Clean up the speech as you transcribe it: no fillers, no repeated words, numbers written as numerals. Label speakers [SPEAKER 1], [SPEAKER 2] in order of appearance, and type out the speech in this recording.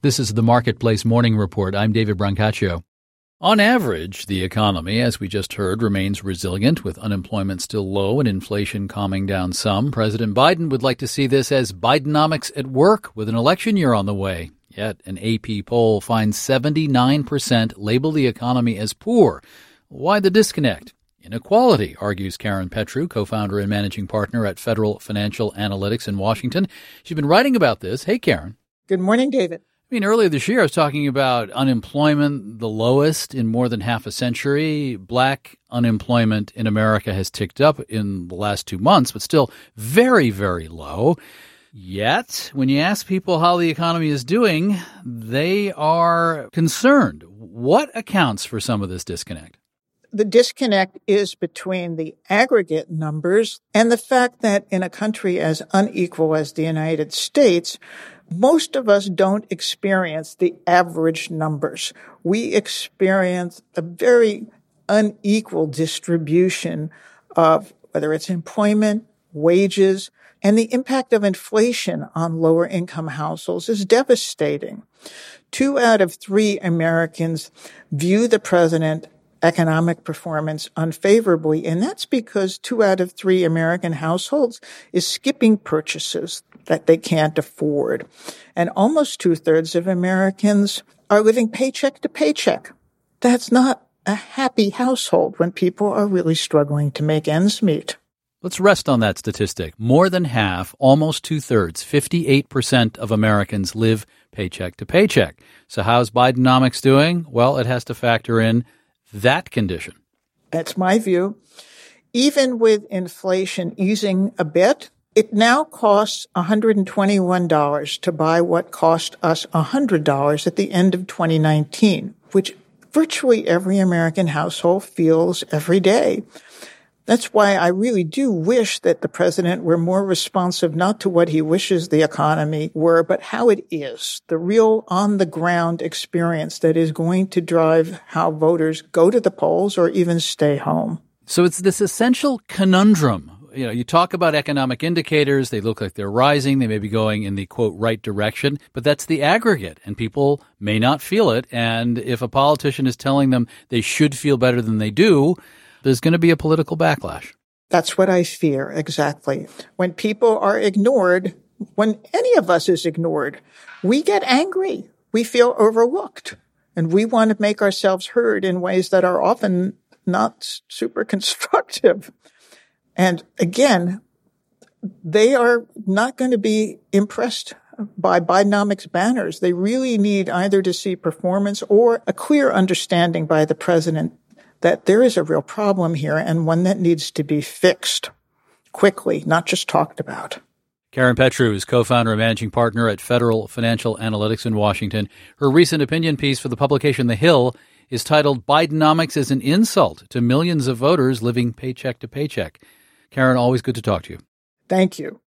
[SPEAKER 1] This is the Marketplace Morning Report. I'm David Brancaccio. On average, the economy, as we just heard, remains resilient, with unemployment still low and inflation calming down some. President Biden would like to see this as Bidenomics at work, with an election year on the way. Yet an AP poll finds 79% label the economy as poor. Why the disconnect? Inequality, argues Karen Petrou, co-founder and managing partner at Federal Financial Analytics in Washington. She's been writing about this. Hey, Karen.
[SPEAKER 2] Good morning, David.
[SPEAKER 1] Earlier this year, I was talking about unemployment, the lowest in more than half a century. Black unemployment in America has ticked up in the last 2 months, but still very, very low. Yet, when you ask people how the economy is doing, they are concerned. What accounts for some of this disconnect?
[SPEAKER 2] The disconnect is between the aggregate numbers and the fact that in a country as unequal as the United States, most of us don't experience the average numbers. We experience a very unequal distribution of whether it's employment, wages, and the impact of inflation on lower income households is devastating. 2 out of 3 Americans view the president's economic performance unfavorably, and that's because 2 out of 3 American households is skipping purchases that they can't afford. And almost 2/3 of Americans are living paycheck to paycheck. That's not a happy household when people are really struggling to make ends meet.
[SPEAKER 1] Let's rest on that statistic. More than half, almost 2/3, 58% of Americans live paycheck to paycheck. So how's Bidenomics doing? Well, it has to factor in that condition.
[SPEAKER 2] That's my view. Even with inflation easing a bit, it now costs $121 to buy what cost us $100 at the end of 2019, which virtually every American household feels every day. That's why I really do wish that the president were more responsive, not to what he wishes the economy were, but how it is, the real on-the-ground experience that is going to drive how voters go to the polls or even stay home.
[SPEAKER 1] So it's this essential conundrum. You talk about economic indicators. They look like they're rising. They may be going in the, quote, right direction. But that's the aggregate, and people may not feel it. And if a politician is telling them they should feel better than they do, there's going to be a political backlash.
[SPEAKER 2] That's what I fear, exactly. When people are ignored, when any of us is ignored, we get angry. We feel overlooked. And we want to make ourselves heard in ways that are often not super constructive. And again, they are not going to be impressed by Bidenomics banners. They really need either to see performance or a clear understanding by the president that there is a real problem here and one that needs to be fixed quickly, not just talked about.
[SPEAKER 1] Karen Petrou is co-founder and managing partner at Federal Financial Analytics in Washington. Her recent opinion piece for the publication The Hill is titled Bidenomics is an Insult to Millions of Voters Living Paycheck to Paycheck. Karen, always good to talk to you.
[SPEAKER 2] Thank you.